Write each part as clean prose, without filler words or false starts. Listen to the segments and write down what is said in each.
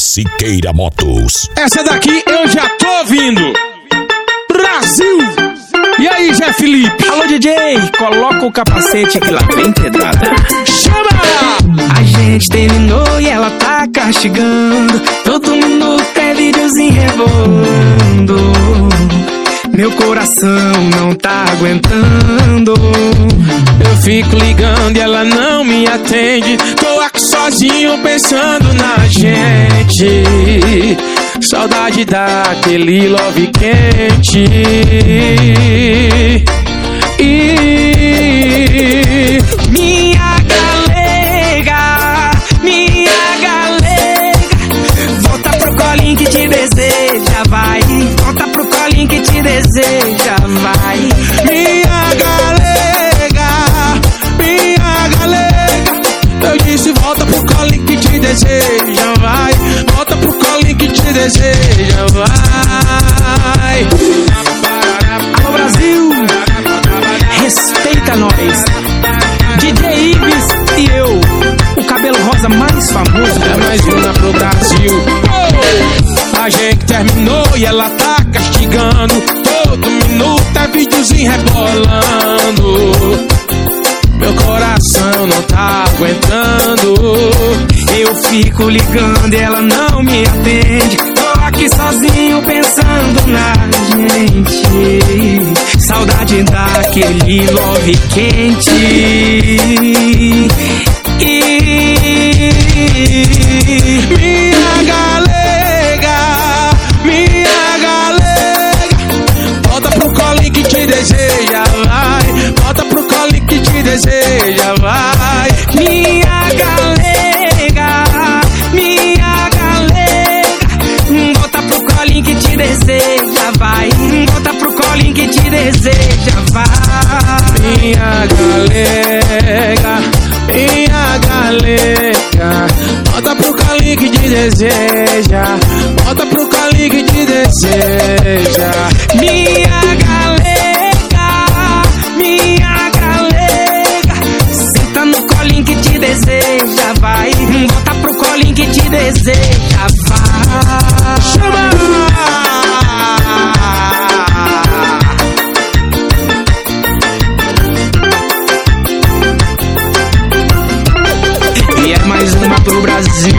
Siqueira Motos. Essa daqui eu já tô ouvindo. Brasil! E aí, Zé Felipe? Alô, DJ, coloca o capacete que lá vem pedrada. Chama! A gente terminou e ela tá castigando. Todo minuto é videozinho rebolando. Meu coração não tá aguentando. Eu fico ligando e ela não me atende. Tô aqui sozinho pensando na gente. Saudade daquele love quente. Minha galega, volta pro colinho que te deseja, vai. Volta pro colinho que te deseja, vai. Minha galega, eu disse volta pro colinho que te deseja, vai. Volta pro colinho que te deseja, vai. Alô, Brasil, respeita nós. DJ Ives e eu, o cabelo rosa mais famoso. É mais uma pro Brasil. Oh! A gente terminou e ela tá castigando. Todo minuto é videozinho rebolando. Meu coração não tá aguentando. Eu fico ligando e ela não me atende. Tô aqui sozinho pensando na gente. Saudade daquele love quente. Minha galega, volta pro colinho que te deseja, vai. Volta pro colinho que te deseja, vai. Minha galega, volta pro colinho que te deseja, vai. Volta pro colinho que te deseja, vai. Minha galega, volta pro colinho que te deseja. Volta pro colinho que te deseja. Minha galega, senta no colinho que te deseja, vai. Volta pro colinho que te deseja, vai. Chama! E é mais uma pro Brasil.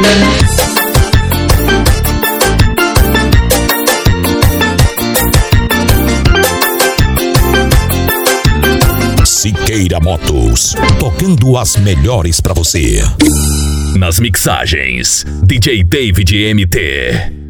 Siqueira Motos, tocando as melhores pra você. Nas mixagens, DJ David MT.